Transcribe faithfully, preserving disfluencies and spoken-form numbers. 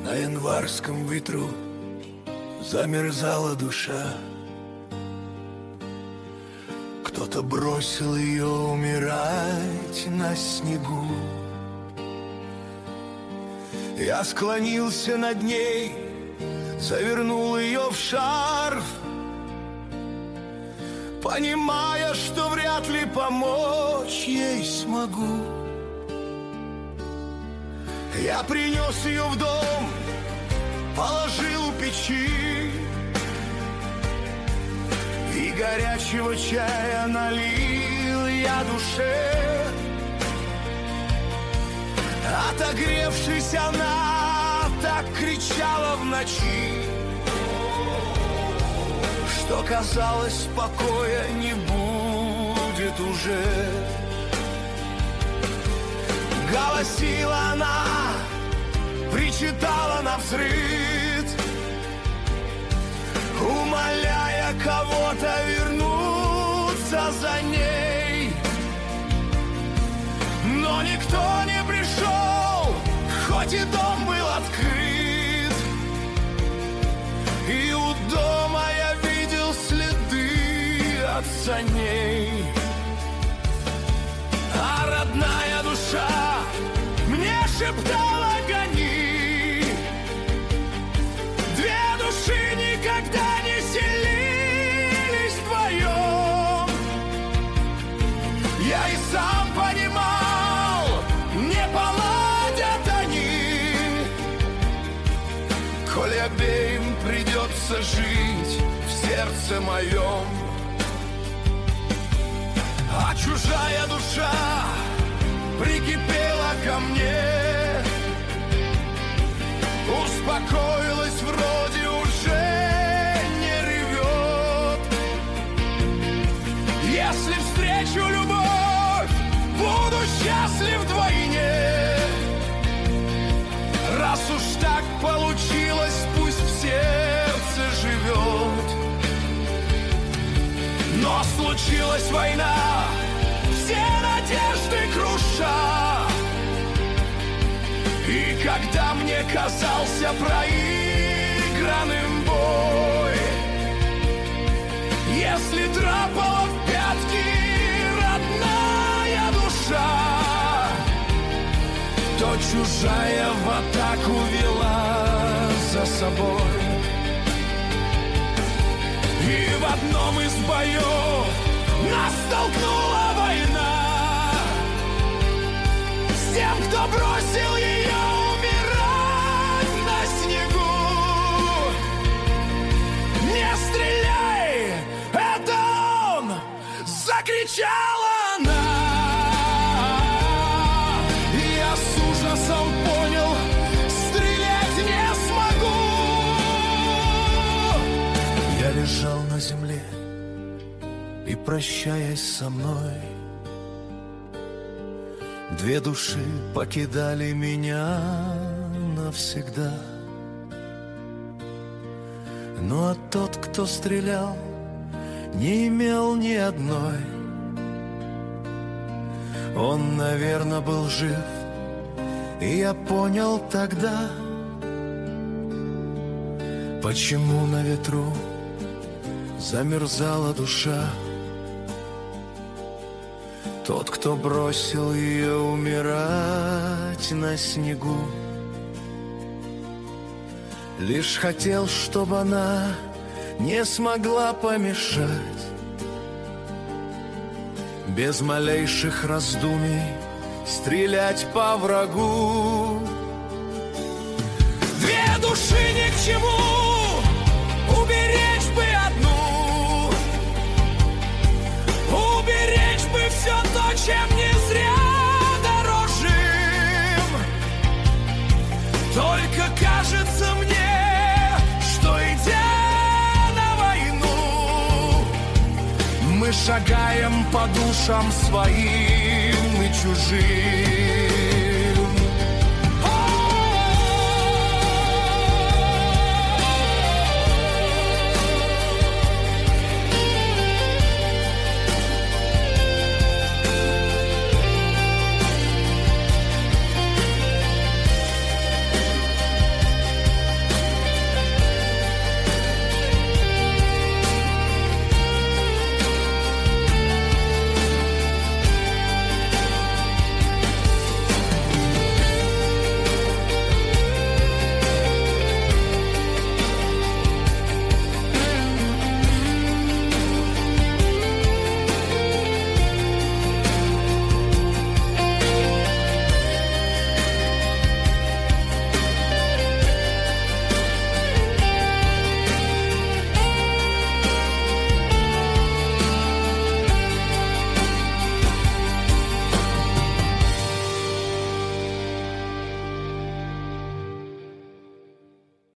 На январском ветру замерзала душа. Кто-то бросил ее умирать на снегу. Я склонился над ней, завернул ее в шарф, понимая, что вряд ли помочь ей смогу. Я принес ее в дом, положил у печи и горячего чая налил я душе. Отогревшись, она так кричала в ночи, что казалось, покоя не будет уже. Голосила она, причитала навзрыд, умоляя кого-то вернуться за ней. Но никто не пришел, хоть и дом был открыт, и у дома я видел следы от саней. А родная душа мне шептала: гони. Две души никогда не селились вдвоем. Я и сам понимал, не поладят они, коли обеим придется жить в сердце моем. А чужая душа прикипела ко мне, успокоилась, вроде уже не ревет. Если встречу любовь, буду счастлив вдвойне. Раз уж так получилось, пусть в сердце живет. Но случилась война, все надежды круша, и когда мне казался проигранным бой, если драпала в пятки родная душа, то чужая в атаку вела за собой. И в одном из боев нас столкнула война с тем, кто бросил ее умирать на снегу. Не стреляй, это он! Закричала она. И я с ужасом понял, стрелять не смогу. Я лежал на земле и, прощаясь со мной, две души покидали меня навсегда. Ну а тот, кто стрелял, не имел ни одной. Он, наверное, был жив, и я понял тогда, почему на ветру замерзала душа. Тот, кто бросил ее умирать на снегу, лишь хотел, чтобы она не смогла помешать, без малейших раздумий стрелять по врагу. Две души ни к чему, уберечь бы одну, уберечь бы все то, чем не зря дорожим. Только кажется мне, что идя на войну, мы шагаем по душам своим и чужим.